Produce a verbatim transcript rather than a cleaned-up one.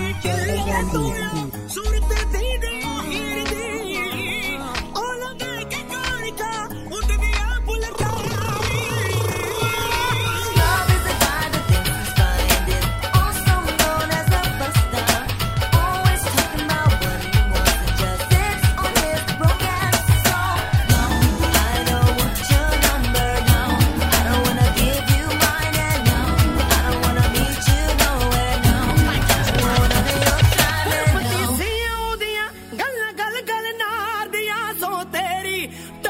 ਚੱਲ ਜਾਂਦੀ ਸੀ ਸੂਰਤ ਦੀ ਦੇ ਹੀਰ ਦੀ ਉਹ ਲਗਾ ਕੇ ਕਾਲਕਾ ਉੱਡਦੀਆਂ ਬੁਲਟਾਂ Love is the guy that thinks he's finding, also known as a buster. Always talking about what he wants and just sits on his broke ass soul. No, I don't want your number, no. I don't wanna give you mine, and no, I don't wanna meet you nowhere, no. I don't want none of your time, and no. ਪਤੀਸੀਆਂ ਉਹਦੀਆਂ ਗੱਲਾਂ ਗੱਲ ਗੱਲ ਨਾਰ ਦੀਆਂ ਸੋ ਤੇਰੀ